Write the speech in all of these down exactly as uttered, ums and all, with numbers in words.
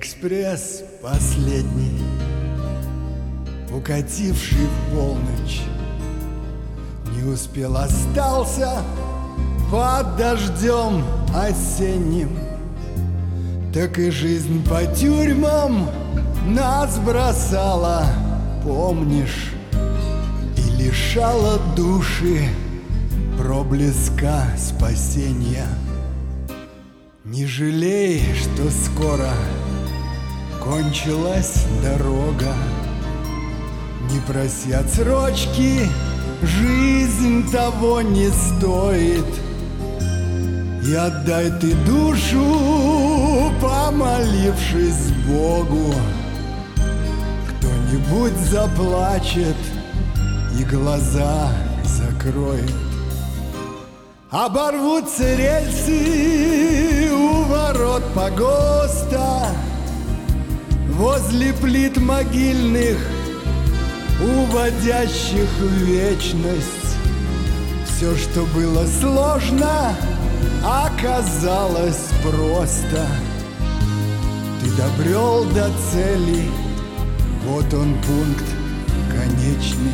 экспресс последний, укативший в полночь, не успел, остался под дождем осенним. Так и жизнь по тюрьмам нас бросала, помнишь, и лишала души проблеска спасения. Не жалей, что скоро кончилась дорога, не проси отсрочки, жизнь того не стоит. И отдай ты душу, помолившись Богу. Кто-нибудь заплачет и глаза закроет. Оборвутся рельсы у ворот погоста, возле плит могильных, уводящих в вечность. Все, что было сложно, оказалось просто. Ты добрел до цели, вот он пункт конечный.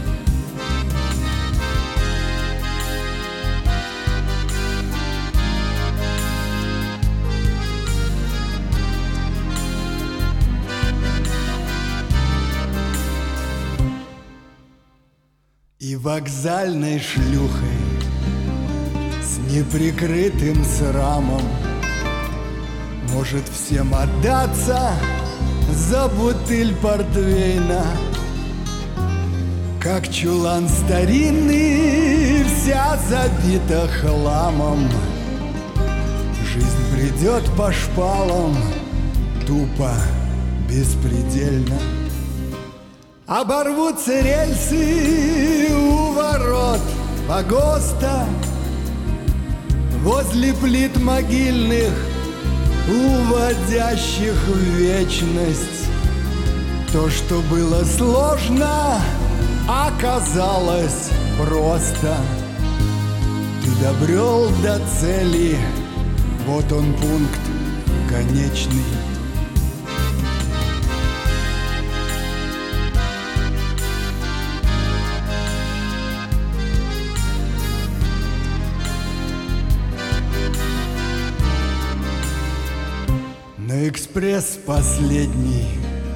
И вокзальной шлюхой с неприкрытым срамом может всем отдаться за бутыль портвейна. Как чулан старинный, вся забита хламом. Жизнь придет по шпалам, тупо, беспредельно. Оборвутся рельсы у ворот погоста, возле плит могильных, уводящих в вечность. То, что было сложно, оказалось просто. Ты добрел до цели, вот он пункт конечный. Но экспресс последний,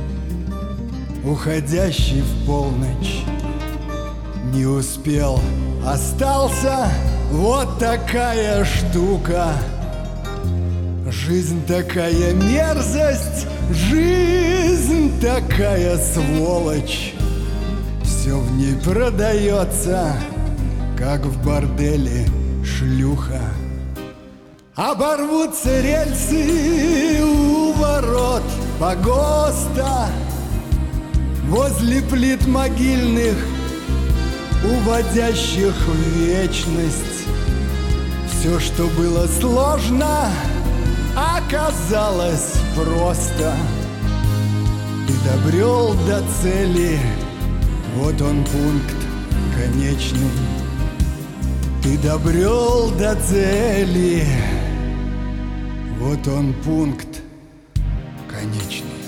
уходящий в полночь, не успел, остался, вот такая штука. Жизнь такая мерзость, жизнь такая сволочь. Все в ней продается, как в борделе шлюха. Оборвутся рельсы у ворот погоста, возле плит могильных, уводящих в вечность. Все, что было сложно, оказалось просто. Ты добрел до цели, вот он пункт конечный. Ты добрел до цели, вот он пункт конечный.